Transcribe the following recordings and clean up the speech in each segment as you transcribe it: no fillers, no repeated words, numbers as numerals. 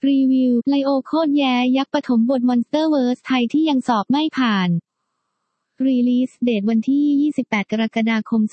รีวิวไลโอโคตรแย้ยักษ์ปฐมบท Monsterverse ไทยที่ยังสอบไม่ผ่านรีลีสเดทวันที่28กรกฎาคม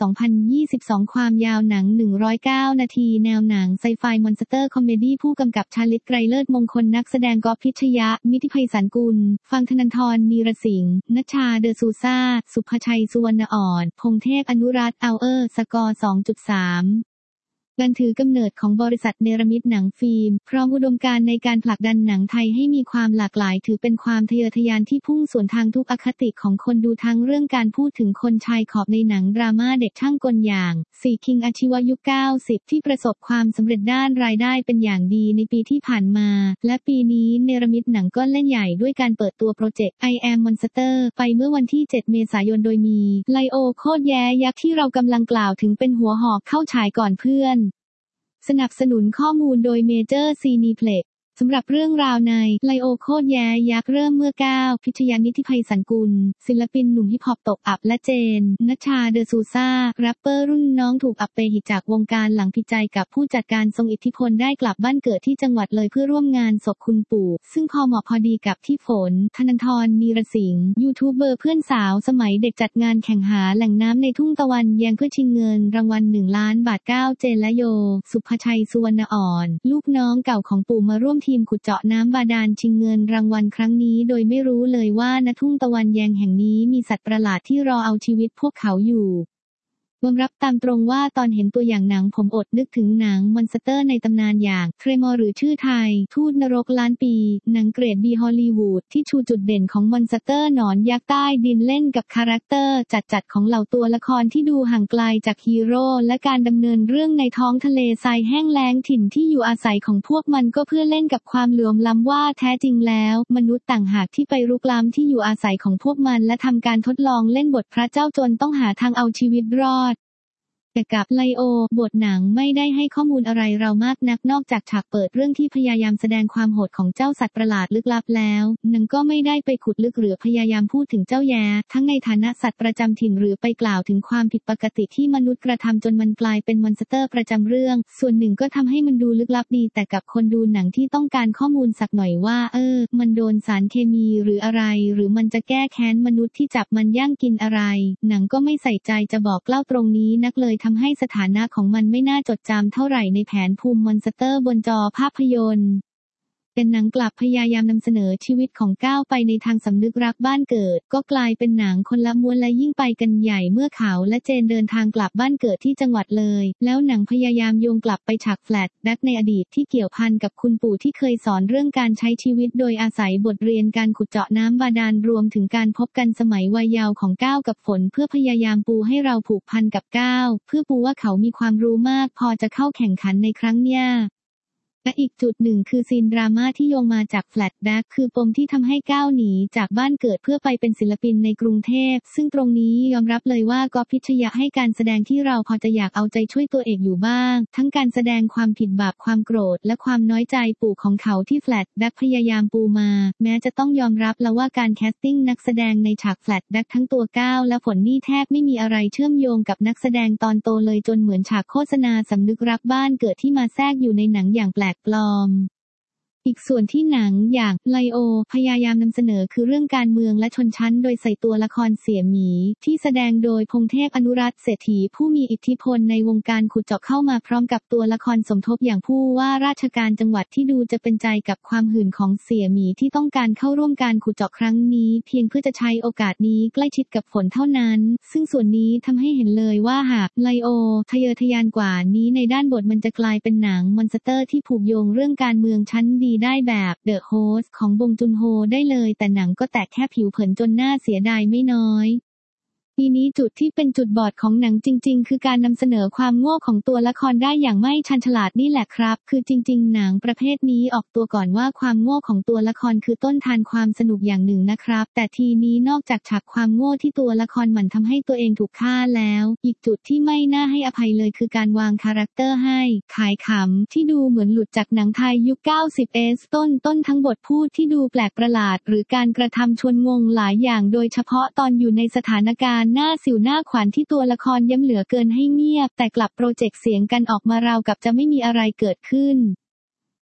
2022ความยาวหนัง109นาทีแนวหนังไซไฟมอนสเตอร์คอมเมดี้ผู้กำกับชาลิตไกรเลิศมงคลนักแสดงก๊อฟพิชยะนิติไพศาลกุลฟังธนันทรนีรสิงห์ณชาเดอซูซ่าสุภชัยสุวรรณอ่อนพงเทพอนุรัตน์สกอร์ 2.3การถือกำเนิดของบริษัทเนรมิตหนังฟิล์มพร้อมอุดมการณ์ในการผลักดันหนังไทยให้มีความหลากหลายถือเป็นความทะเยอทะยานที่พุ่งสวนทางทุกอคติของคนดูทั้งเรื่องการพูดถึงคนชายขอบในหนังดราม่าเด็กช่างกลอย่างสี่คิงอาชีวยุค90ที่ประสบความสำเร็จด้านรายได้เป็นอย่างดีในปีที่ผ่านมาและปีนี้เนรมิตหนังก็เล่นใหญ่ด้วยการเปิดตัวโปรเจกต์ I Am Monster ไปเมื่อวันที่7เมษายนโดยมีไลโอโคตรแย้ยักษ์ที่เรากำลังกล่าวถึงเป็นหัวหอกเข้าฉายก่อนเพื่อนสนับสนุนข้อมูลโดยเมเจอร์ซีนีเพล็กซ์สำหรับเรื่องราวในไลโอโคตรแย้ยักษ์เริ่มเมื่อ9พิชยานิติไพศาลกุลศิลปินหนุ่มฮิปฮอปตกอับและเจนณชาเดอซูซ่าแรปเปอร์รุ่นน้องถูกอัปเปหิจากวงการหลังผิดใจกับผู้จัดการทรงอิทธิพลได้กลับบ้านเกิดที่จังหวัดเลยเพื่อร่วมงานศพคุณปู่ซึ่งพอเหมาะพอดีกับที่ฝนธนันทรนีรสิงห์ยูทูบเบอร์เพื่อนสาวสมัยเด็กจัดงานแข่งหาแหล่งน้ำในทุ่งตะวันแยงเพื่อชิงเงินรางวัล1 ล้านบาท9เจนและโยสุภชัยสุวรรณอ่อนลูกน้องเก่าของปู่มาร่วมทีมขุดเจาะน้ำบาดาลชิงเงินรางวัลครั้งนี้โดยไม่รู้เลยว่าณทุ่งตะวันแยงแห่งนี้มีสัตว์ประหลาดที่รอเอาชีวิตพวกเขาอยู่ยอมรับตามตรงว่าตอนเห็นตัวอย่างหนังผมอดนึกถึงหนังมอนสเตอร์ในตำนานอย่างเทรมอร์หรือชื่อไทยทูตนรกล้านปีหนังเกรดบีฮอลลีวูดที่ชูจุดเด่นของมอนสเตอร์หนอนยักษ์ใต้ดินเล่นกับคาแรคเตอร์จัดของเหล่าตัวละครที่ดูห่างไกลจากฮีโร่และการดำเนินเรื่องในท้องทะเลทรายแห้งแล้งถิ่นที่อยู่อาศัยของพวกมันก็เพื่อเล่นกับความเหลื่อมล้ำว่าแท้จริงแล้วมนุษย์ต่างหากที่ไปรุกล้ำที่อยู่อาศัยของพวกมันและทำการทดลองเล่นบทพระเจ้าจนต้องหาทางเอาชีวิตรอดแต่กับไลโอบทหนังไม่ได้ให้ข้อมูลอะไรเรามากนักนอกจากฉากเปิดเรื่องที่พยายามแสดงความโหดของเจ้าสัตว์ประหลาดลึกลับแล้วหนังก็ไม่ได้ไปขุดลึกหรือพยายามพูดถึงเจ้าแย้ทั้งในฐานะสัตว์ประจำถิ่นหรือไปกล่าวถึงความผิดปกติที่มนุษย์กระทำจนมันกลายเป็นมอนสเตอร์ประจำเรื่องส่วนหนึ่งก็ทำให้มันดูลึกลับดีแต่กับคนดูหนังที่ต้องการข้อมูลสักหน่อยว่ามันโดนสารเคมีหรืออะไรหรือมันจะแก้แค้นมนุษย์ที่จับมันย่างกินอะไรหนังก็ไม่ใส่ใจจะบอกเล่าตรงนี้นักเลยทำให้สถานะของมันไม่น่าจดจำเท่าไหร่ในแผนภูมิมอนสเตอร์บนจอภาพยนตร์เป็นหนังกลับพยายามนำเสนอชีวิตของก้าวไปในทางสำนึกรักบ้านเกิดก็กลายเป็นหนังคนละม้วนและยิ่งไปกันใหญ่เมื่อเขาและเจนเดินทางกลับบ้านเกิดที่จังหวัดเลยแล้วหนังพยายามโยงกลับไปฉากแฟลชแบ็กในอดีตที่เกี่ยวพันกับคุณปู่ที่เคยสอนเรื่องการใช้ชีวิตโดยอาศัยบทเรียนการขุดเจาะน้ำบาดาลรวมถึงการพบกันสมัยวัยเยาว์ของก้าวกับฝนเพื่อพยายามปูให้เราผูกพันกับก้าวเพื่อปูว่าเขามีความรู้มากพอจะเข้าแข่งขันในครั้งเนี้ยและอีกจุดหนึ่งคือซีนดราม่าที่โยงมาจากแฟลชแบ็กคือปมที่ทำให้ก้าวหนีจากบ้านเกิดเพื่อไปเป็นศิลปินในกรุงเทพซึ่งตรงนี้ยอมรับเลยว่าก๊อฟพิชยะให้การแสดงที่เราพอจะอยากเอาใจช่วยตัวเอกอยู่บ้างทั้งการแสดงความผิดบาปความโกรธและความน้อยใจปู่ของเขาที่แฟลชแบ็กพยายามปูมาแม้จะต้องยอมรับแล้วว่าการแคสติ้งนักแสดงในฉากแฟลชแบ็กทั้งตัวก้าวและฝนนี่แทบไม่มีอะไรเชื่อมโยงกับนักแสดงตอนโตเลยจนเหมือนฉากโฆษณาสำนึกรักบ้านเกิดที่มาแทรกอยู่ในหนังอย่างแปลกปลอมอีกส่วนที่หนังอย่างไลโอพยายามนำเสนอคือเรื่องการเมืองและชนชั้นโดยใส่ตัวละครเสี่ยหมีที่แสดงโดยพงเทพอนุรัตน์เศรษฐีผู้มีอิทธิพลในวงการขุดเจาะเข้ามาพร้อมกับตัวละครสมทบอย่างผู้ว่าราชการจังหวัดที่ดูจะเป็นใจกับความหื่นของเสี่ยหมีที่ต้องการเข้าร่วมการขุดเจาะครั้งนี้เพียงเพื่อจะใช้โอกาสนี้ใกล้ชิดกับฝนเท่านั้นซึ่งส่วนนี้ทำให้เห็นเลยว่าหากไลโอทะเยอทะยานกว่านี้ในด้านบทมันจะกลายเป็นหนังมอนสเตอร์ที่ผูกโยงเรื่องการเมืองชั้นดีได้แบบ The Host ของบงจุนโฮได้เลยแต่หนังก็แตะแค่ผิวเผินจนน่าเสียดายไม่น้อย ทีนี้จุดที่เป็นจุดบอดของหนังจริงๆคือการนำเสนอความโง่ของตัวละครได้อย่างไม่ชันฉลาดนี่แหละครับคือจริงๆหนังประเภทนี้ออกตัวก่อนว่าความโง่ของตัวละครคือต้นทานความสนุกอย่างหนึ่งนะครับแต่ทีนี้นอกจากฉากความโง่ที่ตัวละครมันทำให้ตัวเองถูกฆ่าแล้วอีกจุดที่ไม่น่าให้อภัยเลยคือการวางคาแรคเตอร์ให้ขายขำที่ดูเหมือนหลุดจากหนังไทยยุค 90s ต้นทั้งบทพูดที่ดูแปลกประหลาดหรือการกระทำชวนงงหลายอย่างโดยเฉพาะตอนอยู่ในสถานการณ์หน้าสิวหน้าขวัญที่ตัวละครย้ำเหลือเกินให้เงียบแต่กลับโปรเจกต์เสียงกันออกมาราวกับจะไม่มีอะไรเกิดขึ้น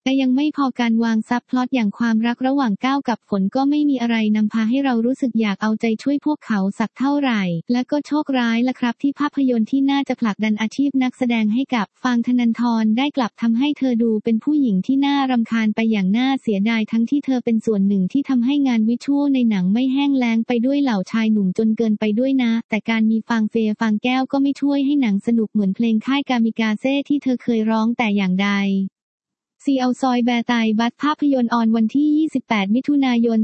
แต่ยังไม่พอการวางซับพล็อตอย่างความรักระหว่างก้าวกับฝนก็ไม่มีอะไรนำพาให้เรารู้สึกอยากเอาใจช่วยพวกเขาสักเท่าไหร่และก็โชคร้ายละครับที่ภาพยนตร์ที่น่าจะผลักดันอาชีพนักแสดงให้กับฟางธนันทรได้กลับทำให้เธอดูเป็นผู้หญิงที่น่ารำคาญไปอย่างน่าเสียดายทั้งที่เธอเป็นส่วนหนึ่งที่ทำให้งานวิชวลในหนังไม่แห้งแล้งไปด้วยเหล่าชายหนุ่มจนเกินไปด้วยนะแต่การมีฟางเฟยฟางแก้วก็ไม่ช่วยให้หนังสนุกเหมือนเพลงค่ายกามิกาเซ่ที่เธอเคยร้องแต่อย่างใดซีเอาซอยแบร์ไตบัสภาพยนตร์ออนวันที่ 28 มิถุนายน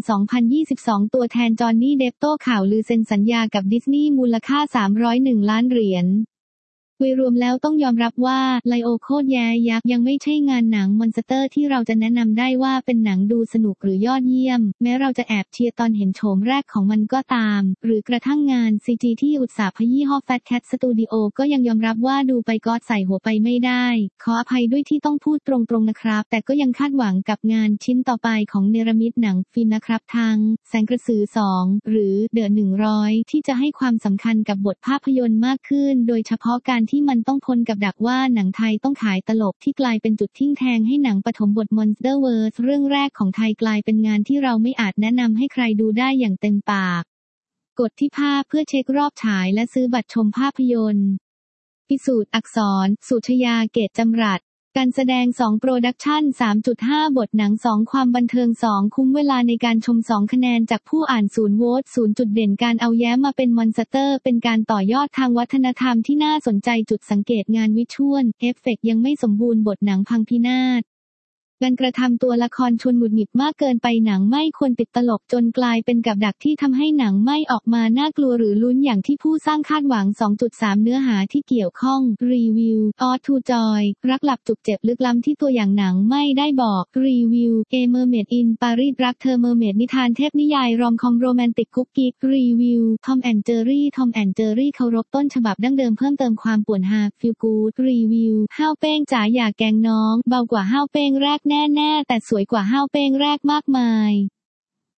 2022 ตัวแทนจอห์นนี่เดปโต้ข่าวลือเซ็นสัญญากับดิสนีย์มูลค่า 301 ล้านเหรียญโดยรวมแล้วต้องยอมรับว่าไลโอโคตรแย่ยักษ์ยังไม่ใช่งานหนังมอนสเตอร์ที่เราจะแนะนำได้ว่าเป็นหนังดูสนุกหรือยอดเยี่ยมแม้เราจะแอบเชียร์ตอนเห็นโฉมแรกของมันก็ตามหรือกระทั่งงาน CG ที่อุตสาหยี่ห้อ Fat Cat Studio ก็ยังยอมรับว่าดูไปก็ใส่หัวไปไม่ได้ขออภัยด้วยที่ต้องพูดตรงๆนะครับแต่ก็ยังคาดหวังกับงานชิ้นต่อไปของเนรมิตหนังฟิล์มนะครับทั้งแสงกระสือ2หรือเดอะ100ที่จะให้ความสำคัญกับบทภาพยนตร์มากขึ้นโดยเฉพาะการที่มันต้องพ้นกับดักว่าหนังไทยต้องขายตลกที่กลายเป็นจุดทิ่งแทงให้หนังปฐมบท Monsterverse เรื่องแรกของไทยกลายเป็นงานที่เราไม่อาจแนะนำให้ใครดูได้อย่างเต็มปากกดที่ภาพเพื่อเช็ครอบฉายและซื้อบัตรชมภาพยนตร์พิสูจน์อักษรสุชยาเกตจำรัดการแสดง2โปรดักชั่น 3.5 บทหนัง2ความบันเทิง2คุ้มเวลาในการชม2คะแนนจากผู้อ่าน0โหวต0จุดเด่นการเอาแย้มมาเป็นมอนสเตอร์เป็นการต่อยอดทางวัฒนธรรมที่น่าสนใจจุดสังเกตงานวิชวลเอฟเฟกต์ยังไม่สมบูรณ์บทหนังพังพินาศการกระทำตัวละครชวนหงุดหงิดมากเกินไปหนังไม่ควรติดตลกจนกลายเป็นกับดักที่ทำให้หนังไม่ออกมาน่ากลัวหรือลุ้นอย่างที่ผู้สร้างคาดหวัง 2.3 เนื้อหาที่เกี่ยวข้องรีวิวออทูจอยรักหลับจุกเจ็บลึกล้ำที่ตัวอย่างหนังไม่ได้บอกรีวิวเมอร์เมดอินปารีสรักเธอเมอร์เมดนิทานเทพนิยายรอมคอมโรแมนติกกุ๊กกิ๊กรีวิวทอมแอนด์เจอรี่เคารพต้นฉบับดั้งเดิมเพิ่มเติมความป่วนฮาฟีลกู๊ดรีวิวห้าวเป้งจ๋าอย่าแกล้งน้องเบากว่าห้าวเป้งแรกแน่ๆแต่สวยกว่าห้าวเป้งแรกมากมาย